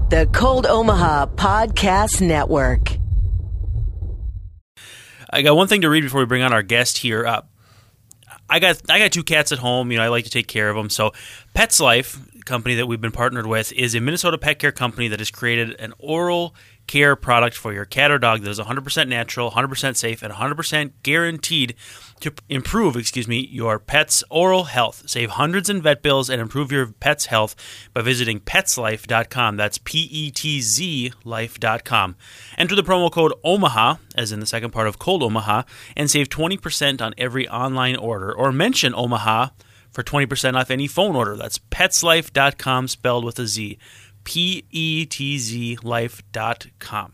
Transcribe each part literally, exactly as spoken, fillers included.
The Cold Omaha Podcast Network. I got one thing to read before we bring on our guest here. Uh, I got I got two cats at home. You know, I like to take care of them. So, Pets Life, company that we've been partnered with, is a Minnesota pet care company that has created an oral care product for your cat or dog that is one hundred percent natural, one hundred percent safe, and one hundred percent guaranteed to improve, excuse me, your pet's oral health. Save hundreds in vet bills and improve your pet's health by visiting pets life dot com. That's P E T Z life dot com. Enter the promo code OMAHA, as in the second part of Cold Omaha, and save twenty percent on every online order, or mention Omaha for twenty percent off any phone order. That's pets life dot com, spelled with a Z. P E T Z life dot com.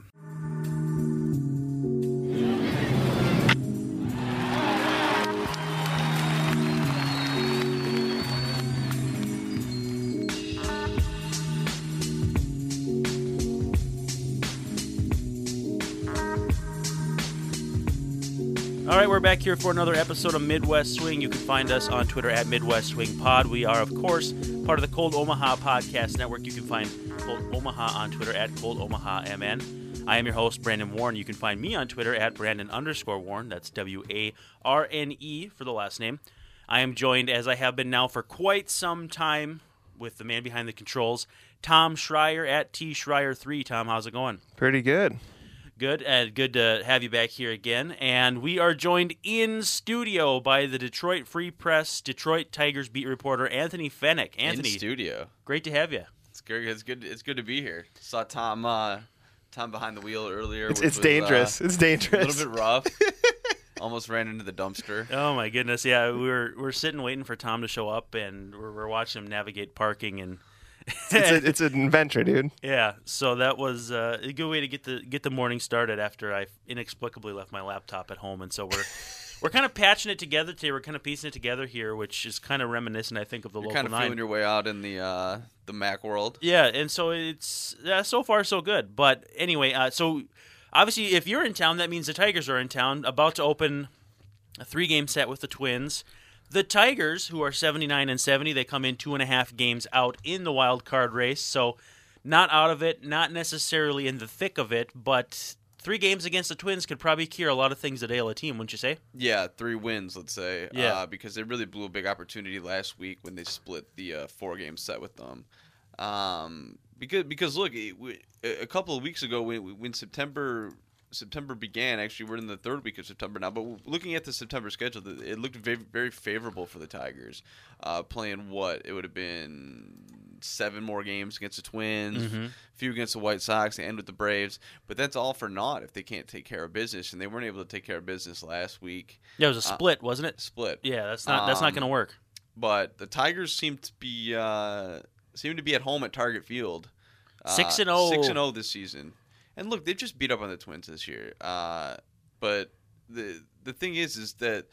All right, we're back here for another episode of Midwest Swing. You can find us on Twitter at Midwest Swing Pod. We are, of course, part of the Cold Omaha Podcast Network. You can find Cold Omaha on Twitter at Cold Omaha M N. I am your host, Brandon Warren. You can find me on Twitter at Brandon underscore Warren. That's W A R N E for the last name. I am joined, as I have been now for quite some time, with the man behind the controls, Tom Schreier at T Schreier three. Tom, how's it going? Pretty good. Good, and good to have you back here again. And we are joined in studio by the Detroit Free Press, Detroit Tigers beat reporter Anthony Fennick. Anthony, in studio. Great to have you. It's good. It's good. It's good to be here. Saw Tom, uh, Tom behind the wheel earlier. It's, which it's was, dangerous. Uh, it's dangerous. A little bit rough. Almost ran into the dumpster. Oh my goodness! Yeah, we were we're sitting waiting for Tom to show up, and we're, we're watching him navigate parking and. it's, a, it's an adventure, dude. Yeah, so that was uh, a good way to get the get the morning started after I inexplicably left my laptop at home, and so we're we're kind of patching it together today. We're kind of piecing it together here, which is kind of reminiscent, I think, of the You're local kind of nine. feeling your way out in the uh, the Mac world. Yeah, and so it's yeah, so far so good. But anyway, uh, so obviously, if you're in town, that means the Tigers are in town, about to open a three-game set with the Twins. The Tigers, who are seventy-nine and seventy, they come in two and a half games out in the wild card race, so not out of it, not necessarily in the thick of it, but three games against the Twins could probably cure a lot of things that ail a team, wouldn't you say? Yeah, three wins, let's say. Yeah. Uh, because they really blew a big opportunity last week when they split the uh, four-game set with them. Um, because because look, it, we, a couple of weeks ago when when September. September began. Actually, we're in the third week of September now. But looking at the September schedule, it looked very, very favorable for the Tigers. Uh, playing what? It would have been seven more games against the Twins, Mm-hmm. a few against the White Sox, and end with the Braves. But that's all for naught if they can't take care of business, and they weren't able to take care of business last week. Yeah, it was a split, uh, wasn't it? Split. Yeah, that's not that's not Um, going to work. But the Tigers seem to be uh, seem to be at home at Target Field. Six and oh. Six and zero this season. And look, they've just beat up on the Twins this year. Uh, but the the thing is, is that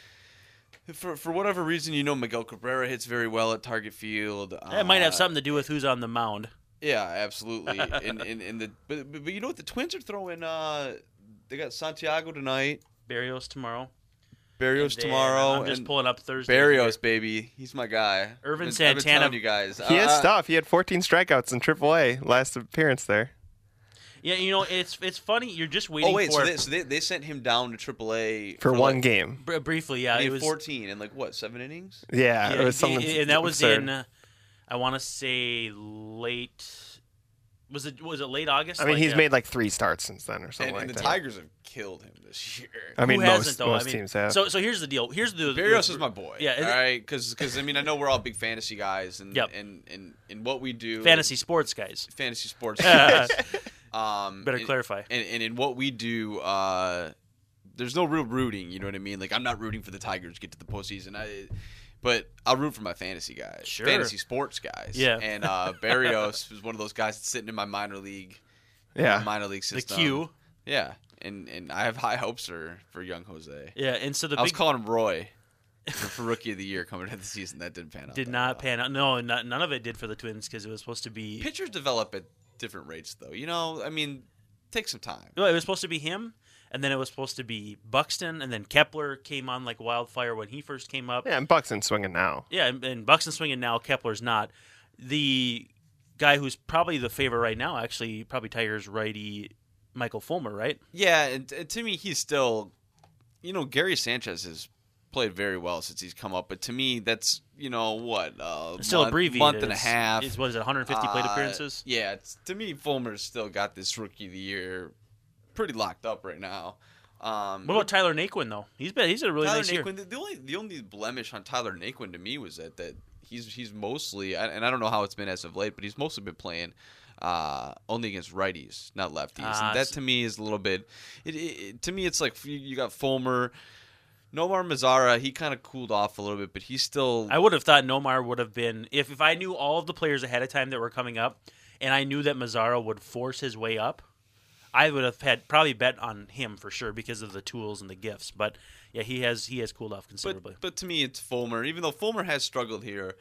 for for whatever reason, you know, Miguel Cabrera hits very well at Target Field. Uh, It might have something to do with who's on the mound. Yeah, absolutely. and, and, and the but, but you know what? The Twins are throwing. Uh, they got Santiago tonight. Barrios tomorrow. Barrios And then tomorrow. I'm just and pulling up Thursday. Barrios, baby, he's my guy. Irvin I've been- I've been Santana- telling you guys. He has Uh, stuff. He had fourteen strikeouts in triple A last appearance there. Yeah, you know, it's it's funny. You're just waiting Oh wait, for so, they, so they, they sent him down to triple A For, one like, game. br- briefly. Yeah, He it had was fourteen in like what, seven innings? Yeah, yeah, it was something. and that was absurd. in. Uh, I want to say late. Was it was it late August? I mean, Like, he's uh, made like three starts since then or something And, like and the that. Tigers have killed him this year. I mean, who most, hasn't, though? most I mean, teams have. So so here's the deal. Here's the Barrios the, is my boy. Yeah, and- all right, because I mean I know we're all big fantasy guys, and Yep. and, and and what we do, fantasy sports guys. fantasy sports guys. um, Better and, clarify. And, and in what we do, uh, there's no real rooting. You know what I mean? Like I'm not rooting for the Tigers to get to the postseason. I. But I'll root for my fantasy guys, Sure. fantasy sports guys. Yeah. And uh, Barrios was one of those guys that's sitting in my minor league, yeah. my minor league The system. Q. Yeah, and and I have high hopes for, for young Jose. Yeah, and so the I was big calling him Roy for, for rookie of the year coming into the season. That didn't pan out. did that not well. pan out. No, not, none of it did for the Twins because it was supposed to be. Pitchers develop at different rates, though. You know, I mean, take some time. Well, it was supposed to be him, and then it was supposed to be Buxton, and then Kepler came on like wildfire when he first came up. Yeah, and Buxton's swinging now. Yeah, and, and Buxton's swinging now. Kepler's not. The guy who's probably the favorite right now, actually, probably Tigers righty Michael Fulmer, right? Yeah, and, and to me, he's still, you know, Gary Sanchez has played very well since he's come up, but to me, that's, you know, what, uh, It's still month, abbreviated. month and a It's- half. Is, what is it, one hundred fifty plate Uh, appearances? Yeah, it's, to me, Fulmer's still got this rookie of the year pretty locked up right now. Um, What about Tyler Naquin, though? He's been he's had a really Tyler nice year. Naquin? The, the only the only blemish on Tyler Naquin to me was that that he's he's mostly, and I don't know how it's been as of late, but he's mostly been playing uh, only against righties, not lefties, Ah, and that so- to me is a little bit. It, it, it to me, it's like you, you got Fulmer. Nomar Mazara, he kind of cooled off a little bit, but he's still. I would have thought Nomar would have been if if I knew all of the players ahead of time that were coming up, and I knew that Mazzara would force his way up, I would have had probably bet on him for sure because of the tools and the gifts. But yeah, he has he has cooled off considerably. But, but to me, it's Fulmer. Even though Fulmer has struggled here,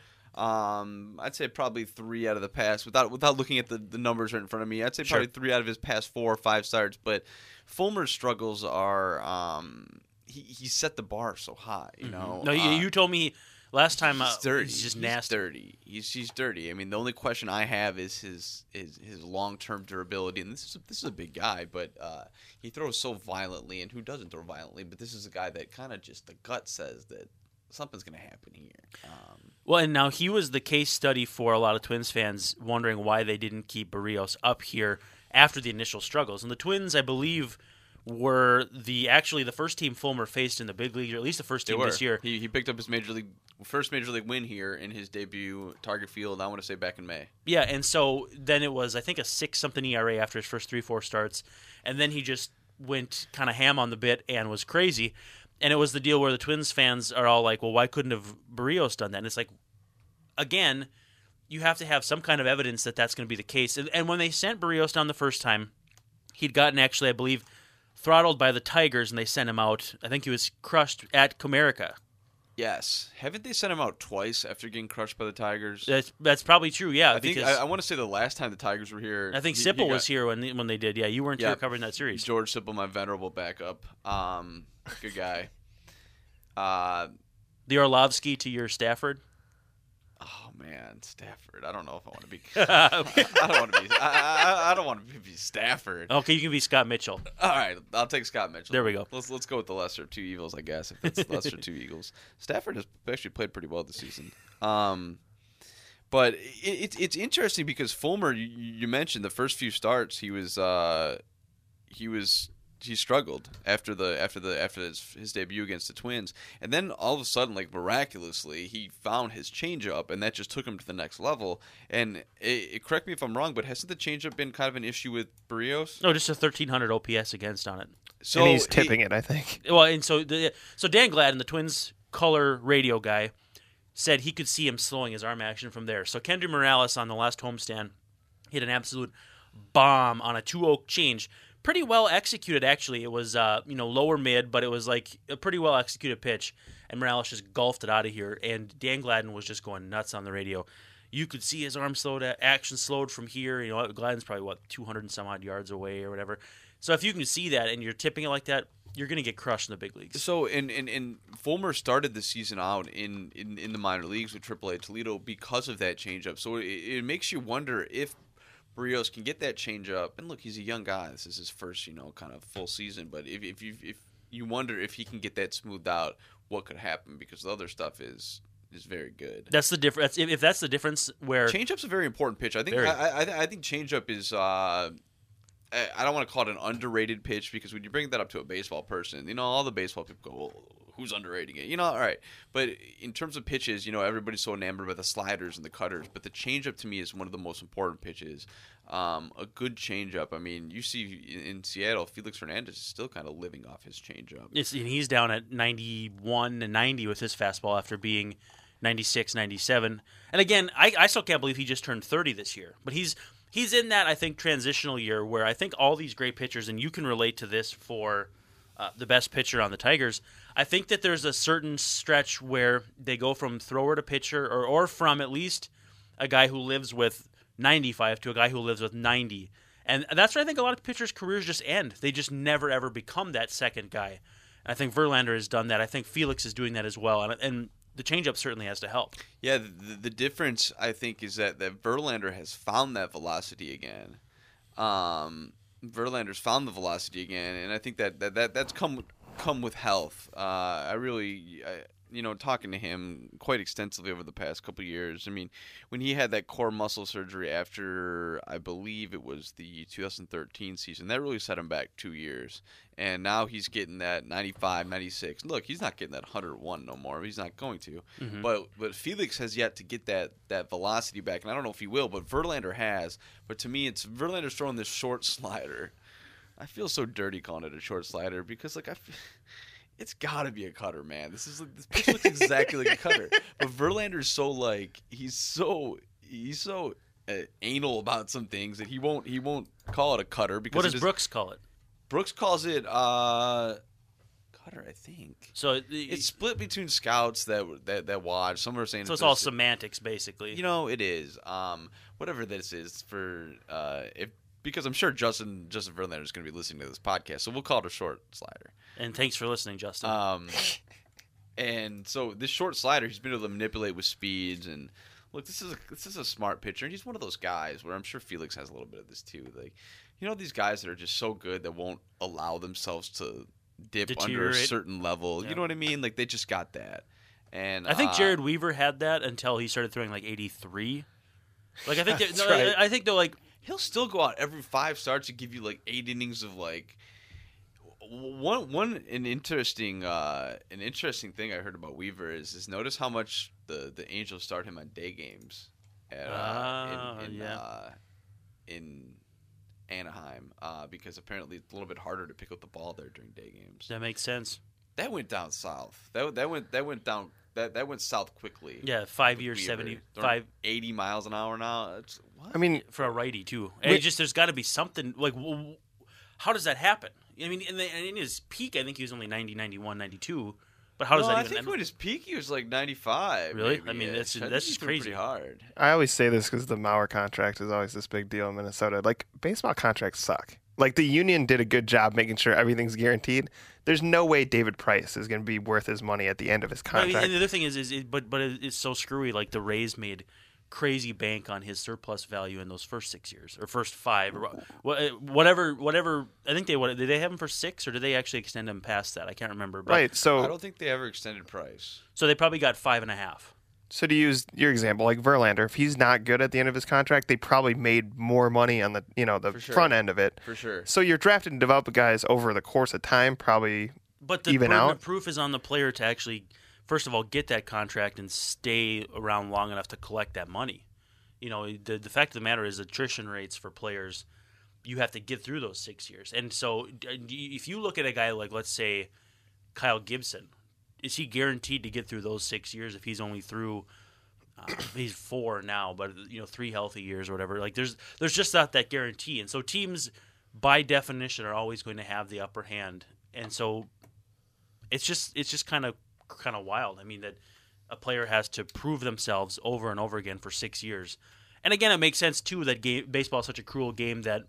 um, I'd say probably three out of the past, without without looking at the, the numbers right in front of me, I'd say probably Sure. three out of his past four or five starts. But Fulmer's struggles are, um, he, he set the bar so high, you know. no, you, Uh, you told me last time uh, He's dirty. he's just he's nasty. dirty. He's he's dirty. I mean, the only question I have is his his, his long term durability. And this is a, this is a big guy, but uh, he throws so violently. And who doesn't throw violently? But this is a guy that kind of just the gut says that something's going to happen here. Um, Well, and now he was the case study for a lot of Twins fans wondering why they didn't keep Barrios up here after the initial struggles. And the Twins, I believe, were the actually the first team Fulmer faced in the big league, or at least the first they team were. this year. He he picked up his major league first major league win here in his debut Target Field. I want to say back in May. Yeah, and so then it was, I think, a six something E R A after his first three, four starts, and then he just went kind of ham on the bit and was crazy. And it was the deal where the Twins fans are all like, well, why couldn't have Barrios done that? And it's like, again, you have to have some kind of evidence that that's going to be the case. And, and when they sent Barrios down the first time, he'd gotten actually, I believe, throttled by the Tigers, and they sent him out. I think he was crushed at Comerica. Yes, haven't they sent him out twice after getting crushed by the Tigers? That's that's probably true, yeah. I think because I, I want to say the last time the Tigers were here. I think he- Sipple he was got- here when they, when they did. Yeah, you weren't Yeah. here covering that series. George Sipple, my venerable backup. Um, good guy. Uh, The Orlovsky to your Stafford. oh man, Stafford. I don't know if I want to be. I don't want to be. I, I, I don't want to be Stafford. Okay, you can be Scott Mitchell. All right, I'll take Scott Mitchell. There we go. Let's let's go with the lesser of two evils, I guess. If it's the lesser of two Eagles, Stafford has actually played pretty well this season. Um, but it, it's it's interesting because Fulmer, you, you mentioned the first few starts, he was uh, he was he struggled after the after the after his, his debut against the Twins, and then all of a sudden, like miraculously, he found his changeup, and that just took him to the next level. And it, it, correct me if I'm wrong, but hasn't the changeup been kind of an issue with Barrios? No, just a thirteen hundred O P S against on it. So and he's tipping it, I think. Well, and so the, so Dan Gladden, the Twins color radio guy, said he could see him slowing his arm action from there. So Kendry Morales on the last homestand hit an absolute bomb on a two oh change. Pretty well executed, actually. It was uh, you know lower mid, but it was like a pretty well executed pitch. And Morales just golfed it out of here. And Dan Gladden was just going nuts on the radio. You could see his arm slowed, action slowed from here. You know, Gladden's probably what two hundred and some odd yards away or whatever. So if you can see that and you're tipping it like that, you're going to get crushed in the big leagues. So, and, and, and Fulmer started the season out in, in, in the minor leagues with triple A Toledo because of that changeup. So it, it makes you wonder if Barrios can get that changeup. And look, he's a young guy. This is his first, you know, kind of full season. But if if you if you wonder if he can get that smoothed out, what could happen? Because the other stuff is is very good. That's the difference. If, if that's the difference, where Changeup's a very important pitch. I think Very. I, I, I think changeup is. Uh, I I don't want to call it an underrated pitch because when you bring that up to a baseball person, you know, all the baseball people go, well, who's underrating it? You know, all right. But in terms of pitches, you know, everybody's so enamored by the sliders and the cutters. But the changeup to me is one of the most important pitches. Um, a good changeup. I mean, you see in, in Seattle, Felix Hernandez is still kind of living off his changeup. it's, and he's down at ninety-one and ninety with his fastball after being ninety-six, ninety-seven. And again, I, I still can't believe he just turned thirty this year. But he's he's in that, I think, transitional year where I think all these great pitchers, and you can relate to this for uh, the best pitcher on the Tigers, I think that there's a certain stretch where they go from thrower to pitcher, or, or from at least a guy who lives with ninety-five to a guy who lives with ninety. And that's where I think a lot of pitchers' careers just end. They just never, ever become that second guy. And I think Verlander has done that. I think Felix is doing that as well. And, and the changeup certainly has to help. Yeah, the, the difference I think is that that Verlander has found that velocity again. Um, Verlander's found the velocity again, and I think that, that, that that's come come with health. Uh, I really, I, you know, talking to him quite extensively over the past couple of years. I mean, when he had that core muscle surgery after, I believe it was the two thousand thirteen season, that really set him back two years. And now he's getting that ninety-five, ninety-six. Look, he's not getting that one hundred one no more. He's not going to. Mm-hmm. But but Felix has yet to get that, that velocity back. And I don't know if he will, but Verlander has. But to me, it's Verlander's throwing this short slider. I feel so dirty calling it a short slider because, like, I feel, it's got to be a cutter, man. This is this pitch looks exactly like a cutter. But Verlander's so, like, he's so he's so uh, anal about some things that he won't he won't call it a cutter. Because what does is, Brooks call it? Brooks calls it uh, cutter, I think. So it, it's split between scouts that that that watch. Some are saying so. It's all semantics, basically. You know, it is. Um, whatever this is for uh, if because I'm sure Justin Justin Verlander is going to be listening to this podcast, so we'll call it a short slider. And thanks for listening, Justin. Um, and so this short slider, he's been able to manipulate with speeds and. Look, this is a, this is a smart pitcher, and he's one of those guys where I'm sure Felix has a little bit of this too. Like, you know, these guys that are just so good that won't allow themselves to dip under a certain level. Yeah. You know what I mean? Like, they just got that. And I think uh, Jared Weaver had that until he started throwing like eighty-three. Like, I think That's no, right. I think they're like he'll still go out every five starts and give you like eight innings of like. One one an interesting uh, an interesting thing I heard about Weaver is is notice how much the, the Angels start him on day games at, uh, uh, in in, yeah. uh, in Anaheim uh, because apparently it's a little bit harder to pick up the ball there during day games. That makes sense. That went down south. That that went that went down that, that went south quickly. Yeah, five years, seventy five, eighty miles an hour now. It's, what? I mean, for a righty too. And it just there's got to be something like. W- how does that happen? I mean, in, the, in his peak, I think he was only ninety, ninety-one, ninety-two. But how does no, that I even? think when his peak, he was like ninety-five. Really? Maybe. I mean, yeah. that's I that's just crazy. Pretty hard. I always say this because the Mauer contract is always this big deal in Minnesota. Like, baseball contracts suck. Like, the union did a good job making sure everything's guaranteed. There's no way David Price is going to be worth his money at the end of his contract. I mean, and the other thing is, is it, but but it's so screwy. Like, the Rays made crazy bank on his surplus value in those first six years or first five or whatever. Whatever. I think they what did they have him for six or did they actually extend him past that? I can't remember. But, right. So I don't think they ever extended Price. So they probably got five and a half. So to use your example, like Verlander, if he's not good at the end of his contract, they probably made more money on the you know the sure. front end of it. For sure. So you're drafting and developing guys over the course of time, probably but the even burden out. of proof is on the player to actually, first of all, get that contract and stay around long enough to collect that money. You know, the the fact of the matter is attrition rates for players, you have to get through those six years. And so if you look at a guy like, let's say, Kyle Gibson, is he guaranteed to get through those six years if he's only through, uh, he's four now, but, you know, three healthy years or whatever? Like, there's there's just not that guarantee. And so teams, by definition, are always going to have the upper hand. And so it's just it's just kind of kind of wild. I mean, that a player has to prove themselves over and over again for six years. And again, it makes sense, too, that game, baseball is such a cruel game that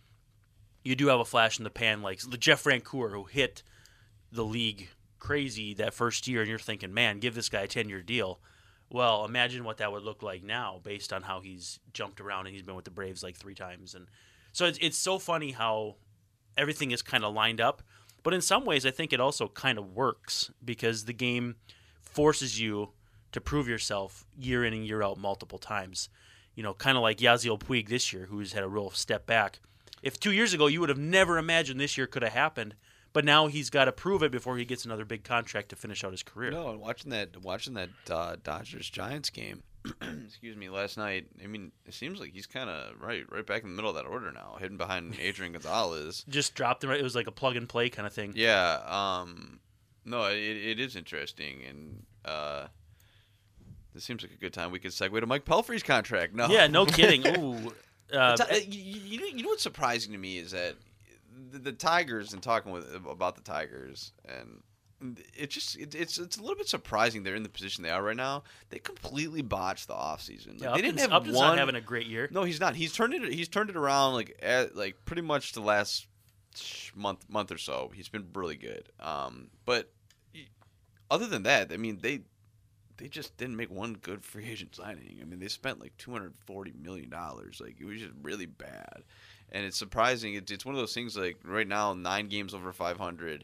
you do have a flash in the pan, like the Jeff Francoeur, who hit the league crazy that first year, and you're thinking, man, give this guy a ten-year deal. Well, imagine what that would look like now based on how he's jumped around and he's been with the Braves like three times. And so it's, it's so funny how everything is kind of lined up. But in some ways, I think it also kind of works because the game forces you to prove yourself year in and year out multiple times. You know, kind of like Yasiel Puig this year, who's had a real step back. If two years ago you would have never imagined this year could have happened, but now he's got to prove it before he gets another big contract to finish out his career. No, and watching that watching that uh, Dodgers Giants game, excuse me, last night. I mean, it seems like he's kind of right, right back in the middle of that order now, hidden behind Adrian Gonzalez. Just dropped him. It was like a plug and play kind of thing. Yeah. Um. No, it it is interesting, and uh, this seems like a good time we could segue to Mike Pelfrey's contract. No. Yeah. No kidding. Ooh. Uh, you, you, know, you know what's surprising to me is that the, the Tigers, and talking with about the Tigers, and it just it, it's it's a little bit surprising they're in the position they are right now. They completely botched the offseason. Like, yeah, they didn't Upton's, have Upton's one not having a great year. No, he's not. He's turned it. He's turned it around like at, like pretty much the last month month or so. He's been really good. Um, but other than that, I mean, they they just didn't make one good free agent signing. I mean, they spent like two hundred forty million dollars. Like, it was just really bad. And it's surprising. It's, it's one of those things, like, right now, nine games over five hundred.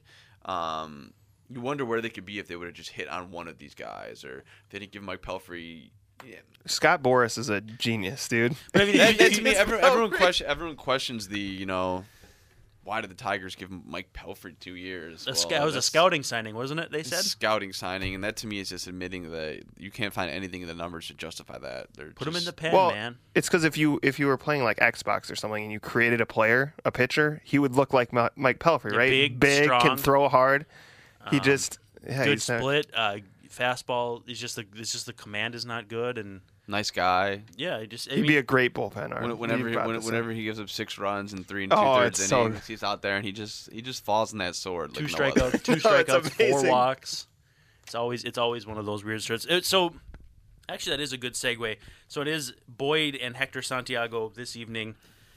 Um, you wonder where they could be if they would have just hit on one of these guys, or if they didn't give Mike Pelfrey. Yeah. Scott Boras is a genius, dude. But I mean, that, that, to me, everyone, everyone, question, everyone questions the, you know, why did the Tigers give Mike Pelfrey two years? A Well, sc- it was a scouting signing, wasn't it? They said scouting signing, and that to me is just admitting that you can't find anything in the numbers to justify that. They're put him in just- the pen, Well, man. it's because if you if you were playing like Xbox or something and you created a player, a pitcher, he would look like Ma- Mike Pelfrey, Yeah, right? big, strong. can throw hard. He Um, just yeah, Good he's not- split, uh, fastball. It's just the it's just the command is not good, and nice guy. yeah, it just I He'd mean, be a great bullpen arm. When, whenever You he, brought when, this whenever up. he gives up six runs and three and two Oh, thirds it's so- innings, he's out there and he just he just falls in that sword. two like no other. strikeouts, two Oh, it's strikeouts, four amazing. walks. It's always it's always one of those weird starts. It- So, actually, that is a good segue. So it is Boyd and Hector Santiago this evening.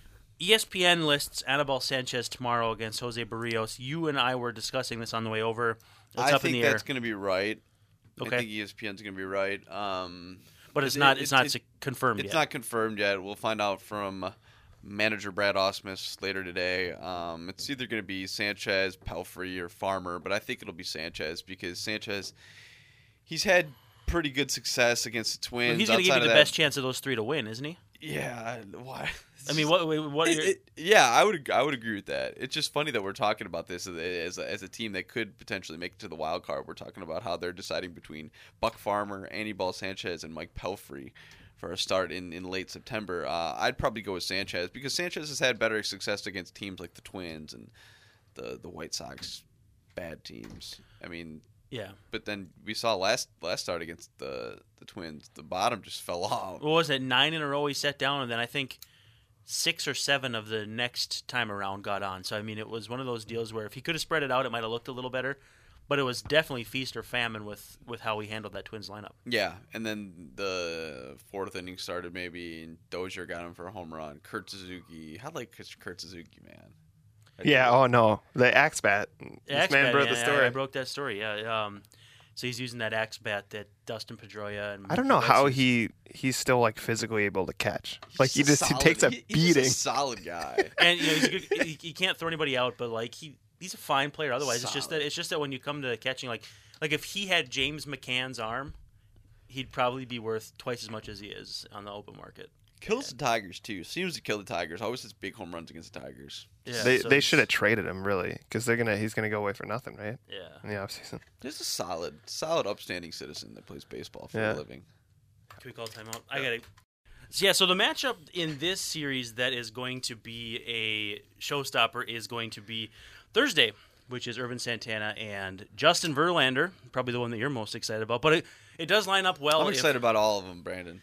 E S P N lists Anibal Sanchez tomorrow against Jose Barrios. You and I were discussing this on the way over. It's I up think in the air, that's going to be right. Okay. I think E S P N's going to be right. Um, but it's it- not it- it's not it- s- confirmed It's yet. not confirmed yet. We'll find out from manager Brad Ausmus later today. Um, it's either going to be Sanchez, Pelfrey, or Farmer, but I think it'll be Sanchez because Sanchez, he's had pretty good success against the Twins. Well, he's going to give outside you the of that- best chance of those three to win, isn't he? Yeah, why? I mean, what what? Are It- your, it- yeah, I would I would agree with that. It's just funny that we're talking about this as a, as a, as a team that could potentially make it to the wild card. We're talking about how they're deciding between Buck Farmer, Anibal Sanchez, and Mike Pelfrey for a start in, in late September. Uh, I'd probably go with Sanchez because Sanchez has had better success against teams like the Twins and the the White Sox, bad teams. I mean, yeah. but then we saw last last start against the the Twins, the bottom just fell off. What was it? Nine in a row he set down, and then I think six or seven of the next time around got on. So I mean, it was one of those deals where if he could have spread it out, it might have looked a little better. But it was definitely feast or famine with, with how he handled that Twins lineup. Yeah, and then the fourth inning started maybe, and Dozier got him for a home run. Kurt Suzuki, I like Kurt Suzuki, man. I Yeah. do. Oh no, the axe bat. This Axe man bat, broke yeah, the I- story. I, broke that story. Yeah. Um, so he's using that axe bat that Dustin Pedroia and I don't know Mookie how Betts use. he he's still like physically able to catch. Like he He's a just he solid- takes a he- he's beating. just a solid guy. And you know he's a good, he, he can't throw anybody out, but like he he's a fine player. Otherwise, it's just that Solid. it's just that when you come to catching, like like if he had James McCann's arm, he'd probably be worth twice as much as he is on the open market. Kills the Tigers too. Seems to kill the Tigers. Always has big home runs against the Tigers. Yeah, they so they he's- should have traded him really because they're gonna he's gonna go away for nothing, right? Yeah. In the offseason. He's a solid, solid, upstanding citizen that plays baseball for Yeah. a living. Can we call timeout? I got it. Yeah, so the matchup in this series that is going to be a showstopper is going to be Thursday, which is Irvin Santana and Justin Verlander, probably the one that you're most excited about. But it, it does line up well. I'm if- excited about all of them, Brandon.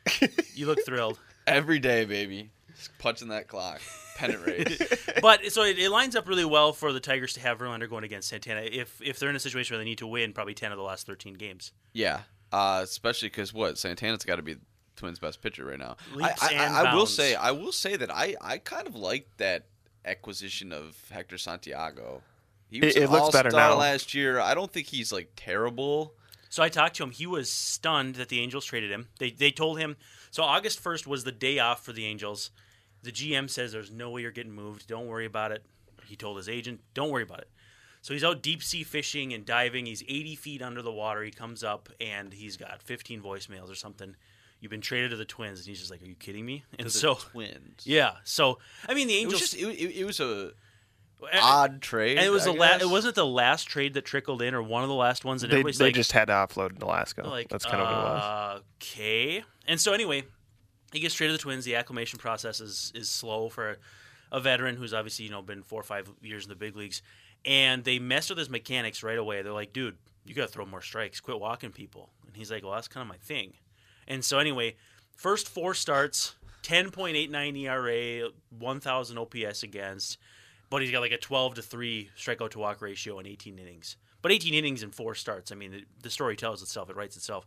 You look thrilled. Every day, baby. Just punching that clock. Pennant race. But so it, it lines up really well for the Tigers to have Verlander going against Santana. If if they're in a situation where they need to win probably ten of the last thirteen games. Yeah, uh, especially because what Santana's got to be the Twins' best pitcher right now. I, Leaps I, and I, I will bounds. say, I will say that I, I kind of like that acquisition of Hector Santiago. He was It- it an looks better all-star now. last year. I don't think he's like terrible. So I talked to him. He was stunned that the Angels traded him. They they told him so August first was the day off for the Angels. The G M says there's no way you're getting moved. Don't worry about it. He told his agent, don't worry about it. So he's out deep sea fishing and diving. He's eighty feet under the water. He comes up and he's got fifteen voicemails or something. You've been traded to the Twins. And he's just like, are you kidding me? And The so, Twins. yeah. So, I mean, the It was Angels. just it, it, it was a and- odd trade. And it was I the la- guess. It wasn't the last trade that trickled in, or one of the last ones. And They, everybody's they like, just had to offload in Alaska. like, That's kind of what it was. uh, okay. And so anyway, he gets traded to the Twins. The acclimation process is, is slow for a veteran who's obviously, you know, been four or five years in the big leagues. And they messed with his mechanics right away. They're like, dude, you got to throw more strikes. Quit walking people. And he's like, well, that's kind of my thing. And so anyway, first four starts, ten point eight nine E R A, one thousand O P S against, but he's got like a twelve to three strikeout to walk ratio in eighteen innings. But eighteen innings in four starts. I mean, the, the story tells itself. It writes itself.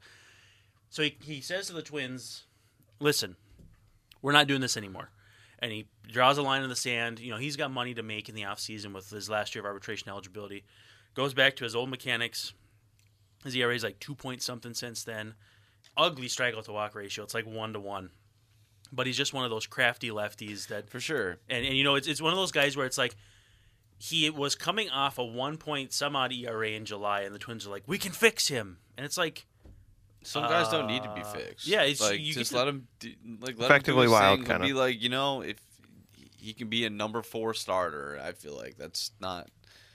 So he, he says to the Twins, listen, we're not doing this anymore. And he draws a line in the sand. You know, he's got money to make in the offseason with his last year of arbitration eligibility. Goes back to his old mechanics. His E R A is like two point something since then. Ugly strikeout to walk ratio. It's like one to one. But he's just one of those crafty lefties that For sure. And, and you know, it's it's one of those guys where it's like he was coming off a one point some odd E R A in July, and the Twins are like, we can fix him, and it's like some guys don't need to be fixed. Yeah, it's, like you just get let to, him do, like let Effectively him do his wild, thing. kinda. Be like, you know, if he can be a number four starter, I feel like that's not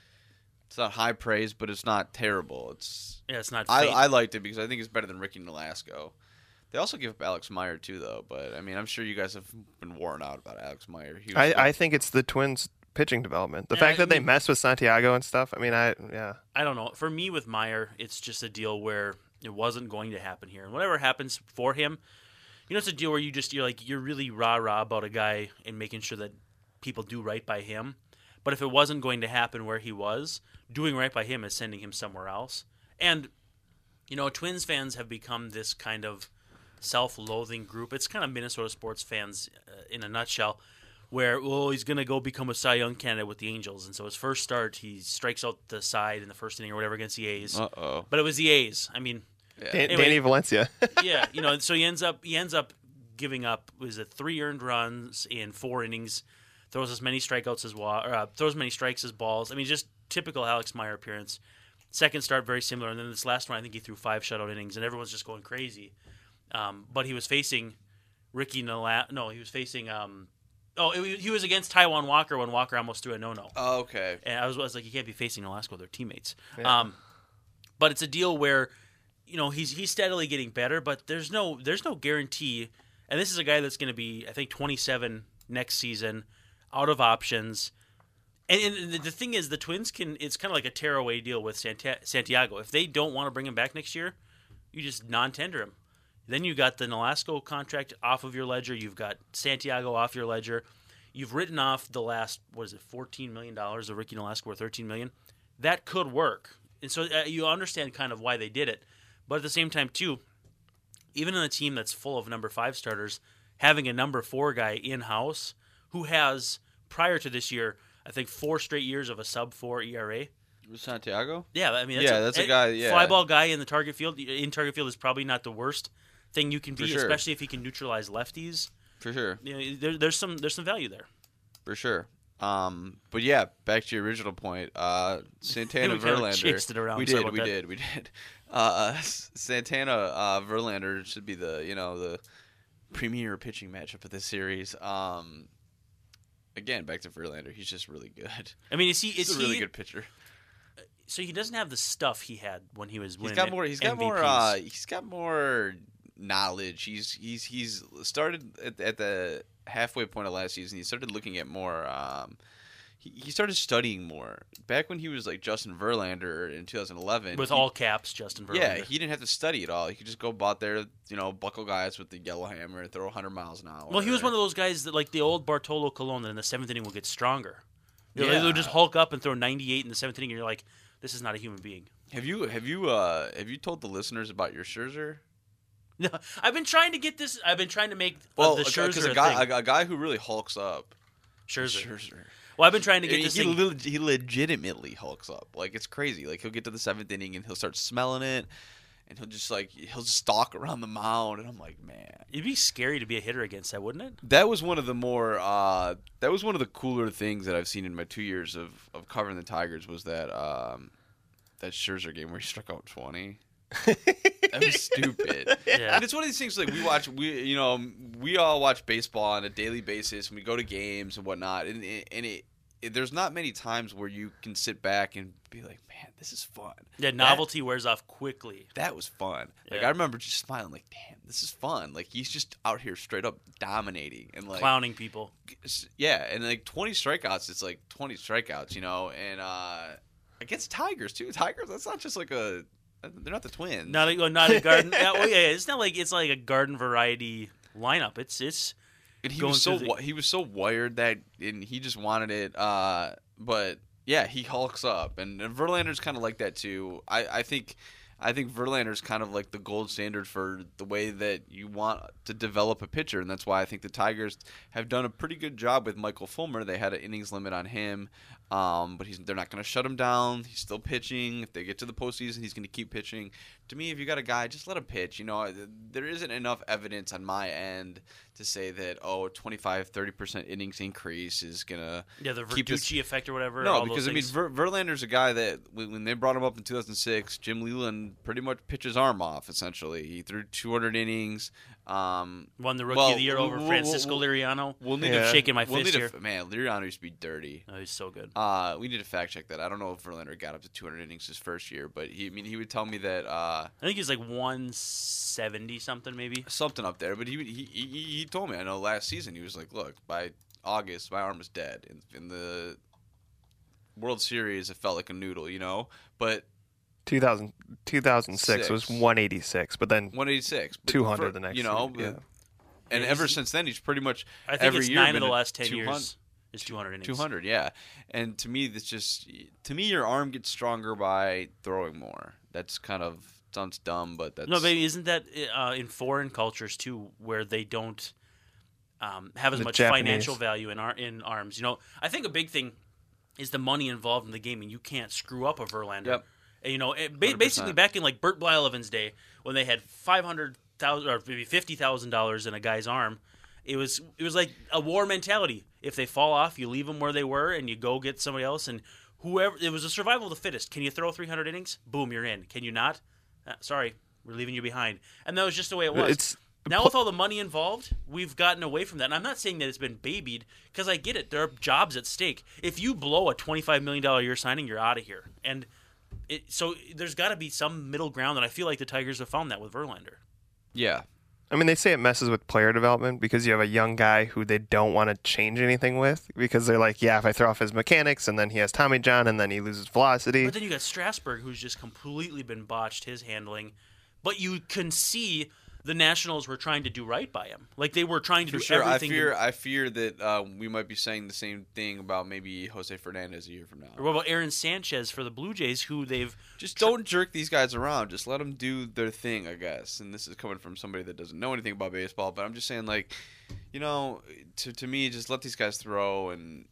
it's not high praise, but it's not terrible. It's Yeah, it's not. I, fate. I liked it because I think it's better than Ricky Nolasco. They also give up Alex Meyer too, though. But I mean, I'm sure you guys have been worn out about Alex Meyer. He was I, like- I think it's the Twins' pitching development. The Yeah, fact I that they mean- mess with Santiago and stuff. I mean, I yeah. I don't know. For me with Meyer, it's just a deal where it wasn't going to happen here, and whatever happens for him, you know, it's a deal where you just you're like you're really rah rah about a guy and making sure that people do right by him. But if it wasn't going to happen where he was, doing right by him is sending him somewhere else. And you know, Twins fans have become this kind of self-loathing group. It's kind of Minnesota sports fans uh, in a nutshell, where, well, he's going to go become a Cy Young candidate with the Angels. And so his first start, he strikes out the side in the first inning or whatever against the A's. Uh-oh. But it was the A's. I mean, Yeah. Dan- Anyway. Danny Valencia. yeah, you know, so he ends up he ends up giving up, was it three earned runs in four innings, throws as many strikeouts as wa- or, uh, throws as many strikes as balls. I mean, just typical Alex Meyer appearance. Second start, very similar. And then this last one, I think he threw five shutout innings, and everyone's just going crazy. Um, but he was facing Ricky Nola. No, he was facing. Um, oh, it, he was against Taijuan Walker when Walker almost threw a no-no. Oh, okay. And I was, I was like, you can't be facing Nolasco; they're teammates. Yeah. Um, but it's a deal where, you know, he's he's steadily getting better, but there's no there's no guarantee. And this is a guy that's going to be, I think, twenty-seven next season, out of options. And, and the, the thing is, the Twins can. It's kind of like a tear-away deal with Santa, Santiago. If they don't want to bring him back next year, you just non-tender him. Then you got the Nolasco contract off of your ledger. You've got Santiago off your ledger. You've written off the last, what is it, fourteen million dollars of Ricky Nolasco, or thirteen million dollars. That could work. And so uh, you understand kind of why they did it. But at the same time, too, even in a team that's full of number five starters, having a number four guy in-house who has, prior to this year, I think four straight years of a sub-four E R A. Santiago? Yeah, I mean, that's Yeah, a, that's a guy, yeah. Fly ball guy in the target field. In target field is probably not the worst thing you can be, For sure. especially if he can neutralize lefties. For sure. You know, there, there's some there's some value there. For sure. Um, but yeah, back to your original point. Uh, Santana We kinda Verlander. chased it around. We Sorry did. about We that. did. We did. Uh, Santana uh, Verlander should be the you know the premier pitching matchup of this series. Um, again, back to Verlander. He's just really good. I mean, is he He's is a really he good pitcher. so he doesn't have the stuff he had when he was He's winning got more. He's got M V Ps. more. Uh, he's got more knowledge. He's he's he's started at, at the halfway point of last season. He started looking at more. Um, he he started studying more. Back when he was like Justin Verlander in two thousand eleven, with he- all caps, Justin Verlander. Yeah, he didn't have to study at all. He could just go out there, you know, buckle guys with the yellow hammer and throw one hundred miles an hour. Well, he was one of those guys that, like the old Bartolo Colon, that in the seventh inning will get stronger. You know, Yeah. They would just hulk up and throw ninety-eight in the seventh inning, and you're like, this is not a human being. Have you have you uh have you told the listeners about your Scherzer? No, I've been trying to get this. I've been trying to make uh, Well, the because Scherzer a guy thing. a, a guy who really hulks up. Scherzer. Scherzer. Well, I've been trying to get He, this he, thing. leg- he legitimately hulks up. Like, it's crazy. Like, he'll get to the seventh inning and he'll start smelling it, and he'll just like he'll just stalk around the mound, and I'm like, man. It'd be scary to be a hitter against that, wouldn't it? That was one of the more uh, that was one of the cooler things that I've seen in my two years of, of covering the Tigers was that um, that Scherzer game where he struck out twenty. That was stupid. Yeah. And it's one of these things like we watch we you know we all watch baseball on a daily basis and we go to games and whatnot, and it, and it, it there's not many times where you can sit back and be like, man, this is fun. Yeah, That- novelty wears off quickly. That was fun. Like Yeah. I remember just smiling, like, damn, this is fun. Like he's just out here straight up dominating and like Clowning people. yeah, and like twenty strikeouts, it's like twenty strikeouts, you know, and uh against Tigers too. Tigers, that's not just like a they're not the Twins. Not a, not a garden. yeah, well, yeah, it's not like it's like a garden variety lineup. It's it's and he going was so through the- wi- he was so wired that and he just wanted it. Uh, but yeah, he hulks up, and, and Verlander's kind of like that too. I I think I think Verlander's kind of like the gold standard for the way that you want to develop a pitcher, and that's why I think the Tigers have done a pretty good job with Michael Fulmer. They had an innings limit on him, um, but he's, they're not going to shut him down. He's still pitching. If they get to the postseason, he's going to keep pitching. To me, if you got a guy, just let him pitch. You know, there isn't enough evidence on my end to say that, oh, twenty-five, thirty percent innings increase is going to Yeah, the keep his... Verducci effect or whatever. No, all because, those I mean, things. Ver- Verlander's a guy that, when they brought him up in two thousand six, Jim Leland pretty much pitched his arm off, essentially. He threw two hundred innings. Um, Won the Rookie well, of the Year over we'll, Francisco we'll, Liriano. We'll need Yeah. to, shaking my we'll fist need here. to, man, Liriano used to be dirty. Oh, he's so good. Uh, we need to fact check that. I don't know if Verlander got up to two hundred innings his first year, but he, I mean, he would tell me that uh, I think he's like one seventy something, maybe. something up there. But he, he he he told me. I know last season he was like, "Look, by August, my arm was dead." In, in the World Series, it felt like a noodle, you know. But two thousand, two thousand six was Six. one eighty-six, but then one eighty-six, but two hundred for- the next you know. year, yeah. And Yeah, ever he's- since then, he's pretty much I think every it's year nine of been the at last ten two hundred years is two hundred innings. two hundred, yeah. And to me, that's just to me, your arm gets stronger by throwing more. That's kind of sounds dumb, but that's No, but isn't that uh, in foreign cultures too, where they don't um, have as The much Japanese. financial value in ar- in arms? You know, I think a big thing is the money involved in the game, and you can't screw up a Verlander. Yep. And, you know, it, ba- one hundred percent. basically back in like Bert Blyleven's day, when they had five hundred thousand or maybe fifty thousand dollars in a guy's arm, it was it was like a war mentality. If they fall off, you leave them where they were, and you go get somebody else. And whoever it was a survival of the fittest. Can you throw three hundred innings? Boom, you're in. Can you not? Uh, sorry, we're leaving you behind. And that was just the way it was. It's Now with all the money involved, we've gotten away from that. And I'm not saying that it's been babied, because I get it. There are jobs at stake. If you blow a twenty-five million dollars a year signing, you're out of here. And it, so there's got to be some middle ground, and I feel like the Tigers have found that with Verlander. yeah. I mean, they say it messes with player development because you have a young guy who they don't want to change anything with because they're like, yeah, if I throw off his mechanics and then he has Tommy John and then he loses velocity. But then you got Strasburg, who's just completely been botched his handling. But you can see the Nationals were trying to do right by him. Like they were trying to For do sure, I everything. fear to, I fear that uh, we might be saying the same thing about maybe Jose Fernandez a year from now. or what about Aaron Sanchez for the Blue Jays, who they've Just don't jerk these guys around. Just let them do their thing, I guess. And this is coming from somebody that doesn't know anything about baseball, but I'm just saying, like, you know, to to me, just let these guys throw, and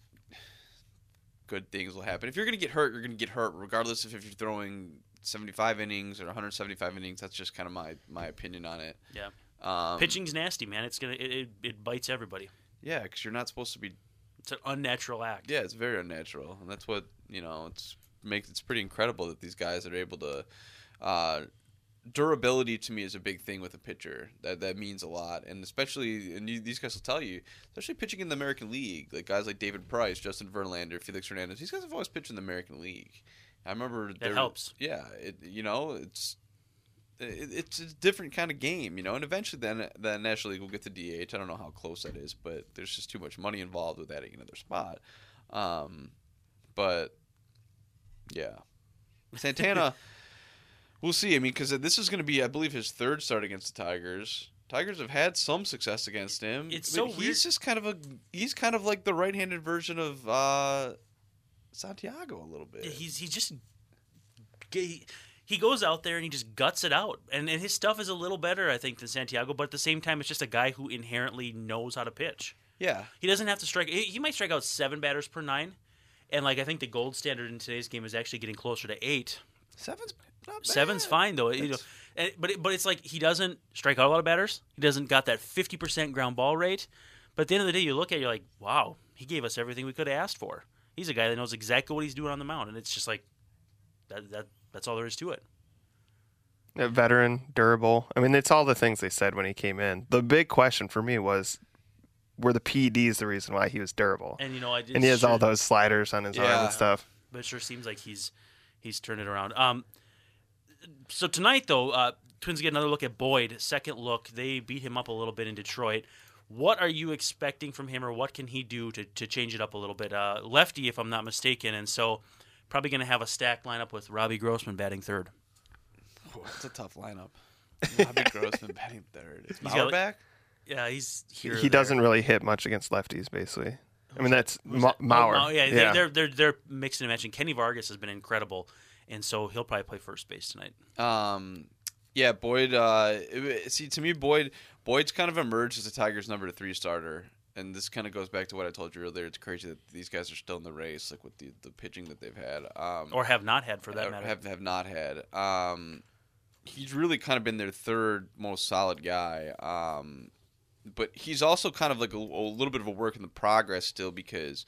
good things will happen. If you're going to get hurt, you're going to get hurt, regardless of if you're throwing seventy-five innings or one hundred seventy-five innings. That's just kind of my my opinion on it. yeah. Um, Pitching's nasty, man. It's gonna it, it, it bites everybody. yeah, because you're not supposed to be. It's an unnatural act. Yeah, it's very unnatural, and that's what you know. It's makes it's pretty incredible that these guys are able to. Uh, durability to me is a big thing with a pitcher. That that means a lot, and especially and you, these guys will tell you, especially pitching in the American League, like guys like David Price, Justin Verlander, Felix Hernandez. These guys have always pitched in the American League. I remember That helps. Yeah, it you know it's. It, it's a different kind of game, you know, and eventually then the National League will get to D H. I don't know how close that is, but there's just too much money involved with adding another spot. Um, but yeah, Santana, we'll see. I mean, because this is going to be, I believe, his third start against the Tigers. Tigers have had some success against him. It's but so he's weird. just kind of a he's kind of like the right-handed version of uh, Santiago a little bit. Yeah, he's he just he, he goes out there and he just guts it out, and and his stuff is a little better, I think, than Santiago. But at the same time, it's just a guy who inherently knows how to pitch. yeah. He doesn't have to strike. He, he might strike out seven batters per nine, and like I think the gold standard in today's game is actually getting closer to eight. Seven's not bad. Seven's fine though, you know. That's- And, but it, but it's like he doesn't strike out a lot of batters. He doesn't got that fifty percent ground ball rate. But at the end of the day, you look at it, you're like, wow, he gave us everything we could have asked for. He's a guy that knows exactly what he's doing on the mound, and it's just like that. That that's all there is to it. A veteran, durable. I mean, it's all the things they said when he came in. The big question for me was, were the P E Ds the reason why he was durable? And you know, I did. And he has sure, all those sliders on his arm Yeah. and stuff. but it sure seems like he's he's turned it around. Um, so tonight though, uh, Twins get another look at Boyd. Second look, they beat him up a little bit in Detroit. What are you expecting from him, or what can he do to, to change it up a little bit? Uh, lefty, if I'm not mistaken, and so probably going to have a stacked lineup with Robbie Grossman batting third. Oh, that's a tough lineup. Robbie Grossman batting third. Is He's Mauer got- back? Yeah, he's here. He doesn't really hit much against lefties, basically. I mean, that's Ma- Oh, Mauer. Mau- yeah, yeah. They're, they're they're mixing and matching. Kenny Vargas has been incredible, and so he'll probably play first base tonight. Um, yeah, Boyd. Uh, it- see, to me, Boyd Boyd's kind of emerged as the Tigers' number three starter. And this kind of goes back to what I told you earlier. It's crazy that these guys are still in the race, like with the, the pitching that they've had. Um, Or have not had, for that or matter. Have, have not had. Um, he's really kind of been their third most solid guy. Um, but he's also kind of like a, a little bit of a work in the progress still, because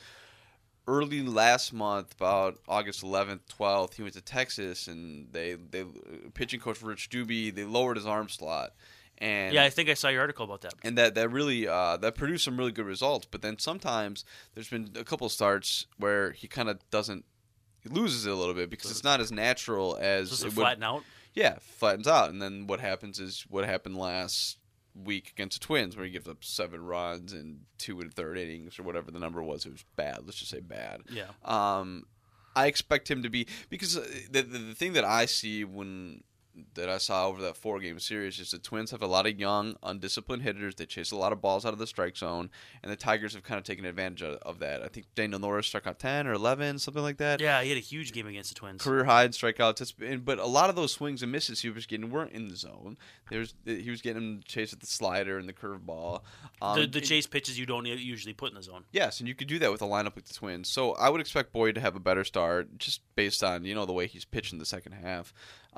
early last month, about August eleventh, twelfth, he went to Texas, and they, they pitching coach Rich Doobie, they lowered his arm slot. And Yeah, I think I saw your article about that. and that that really uh, that produced some really good results. But then sometimes there's been a couple of starts where he kind of doesn't, he loses it a little bit because it's not as natural as Just it to would. flatten out. Yeah, flattens out, and then what happens is what happened last week against the Twins, where he gives up seven runs in two and third innings or whatever the number was. It was bad. Let's just say bad. Yeah. Um, I expect him to be, because the the, the thing that I see when. that I saw over that four-game series is the Twins have a lot of young, undisciplined hitters. They chase a lot of balls out of the strike zone, and the Tigers have kind of taken advantage of, of that. I think Daniel Norris struck out ten or eleven, something like that. Yeah, he had a huge game against the Twins. Career high in strikeouts. It's been- But a lot of those swings and misses he was getting weren't in the zone. There's He was getting them chased at the slider and the curveball. Um, the the and- chase pitches you don't usually put in the zone. Yes, and you could do that with a lineup like the Twins. So I would expect Boyd to have a better start, just based on, you know, the way he's pitched in the second half.